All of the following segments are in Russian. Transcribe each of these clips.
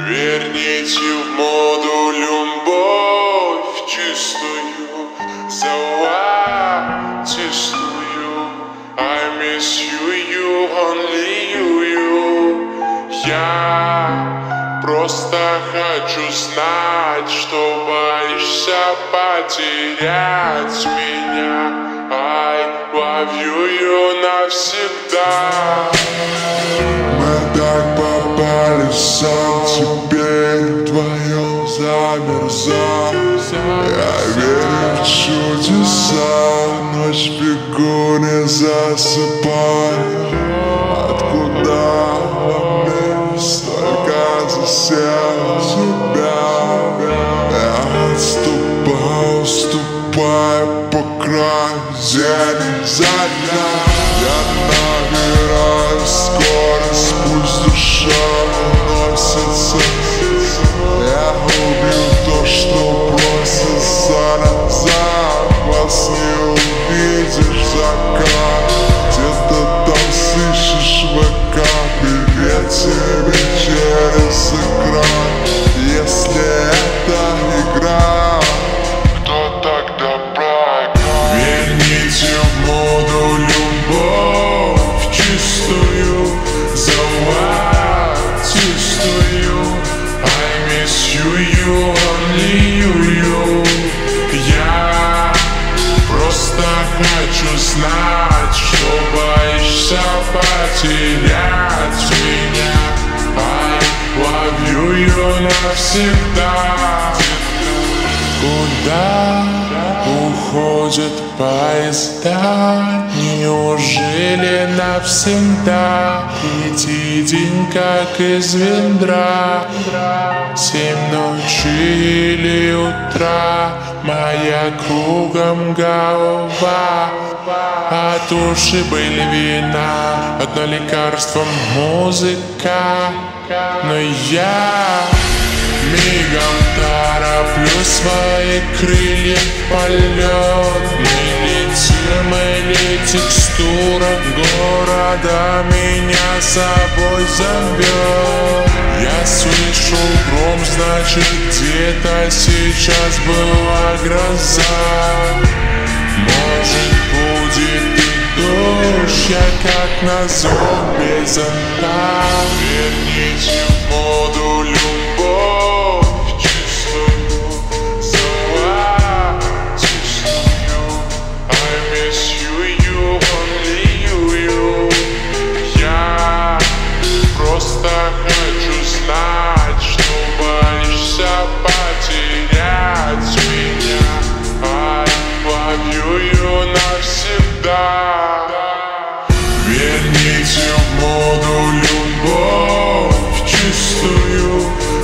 Верните в моду любовь чистую, золотистую. I miss you, only you. Я просто хочу знать, что боишься потерять меня. I love you навсегда. Мы так попали сам, теперь вдвоем замерзаем. Я верю в чудеса, ночь в бегу не засыпаю. Откуда во мне столько засел тебя? Я отступаю, ступаю по краю, зелень заля. Я набираю скорость, пусть душа уносится. Я убью то, что просто за глаз не увидишь закат. Где-то там слышишь ВК, привет тебе через экран. Если это игра, кто тогда проиграл? Верните в моду любовь чистую, золотистую. I miss you, only you. Я просто хочу знать, что боишься потерять меня. I love you навсегда. Куда уходят поезда? Неужели навсегда? Третий день как из ведра. 7 ночи или утра, моя кругом голова. От ушибы вина, одно лекарство музыка. Но я мигом тороплю свои крылья в полет. Мы текстура города меня собой зовет. Я слышу гром, значит где-то сейчас была гроза. Может будет и дождь, я как назло без зонта. Верните в моду любовь чистую, золотистую. I miss you, only you. Я просто хочу знать, что боишься потерять меня. I love you навсегда. Верните в моду любовь чистую,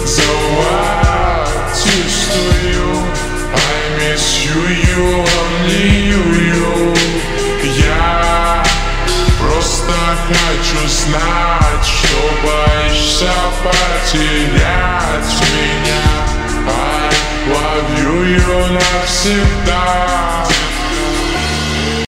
золотистую. I miss you, only you. Я просто хочу знать, что боишься потерять меня. I love you навсегда.